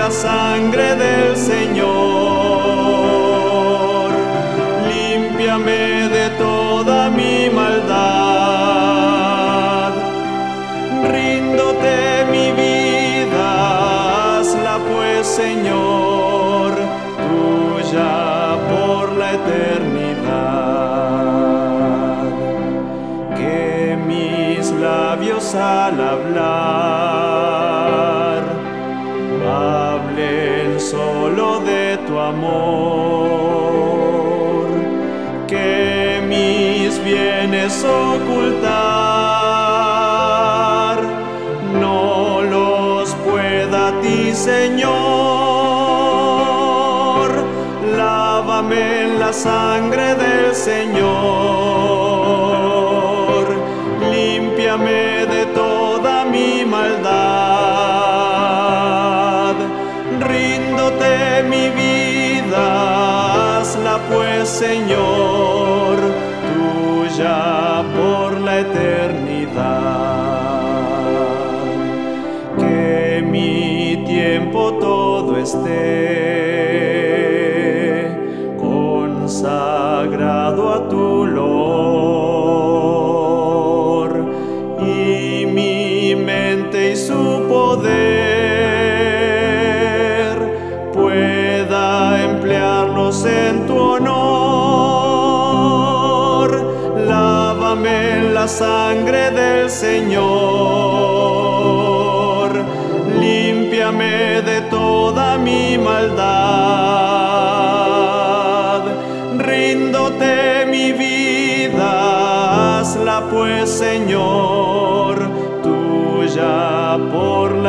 la sangre del Señor. Límpiame de toda mi maldad. Ríndote mi vida, hazla pues, Señor, tuya por la eternidad. Que mis labios al hablar hablen solo de tu amor. Que mis bienes ocultar no los pueda a ti, Señor. Lávame en la sangre del Señor. Límpiame de toda mi maldad. Ríndote mi vida, hazla pues, Señor, tuya por la eternidad. Que mi tiempo todo esté consagrado a tu loor, y mi mente y su poder pueda emplearlos en tu honor. Lávame en la sangre del Señor. Límpiame de toda mi maldad. Ríndote mi vida, hazla pues, Señor, tuya por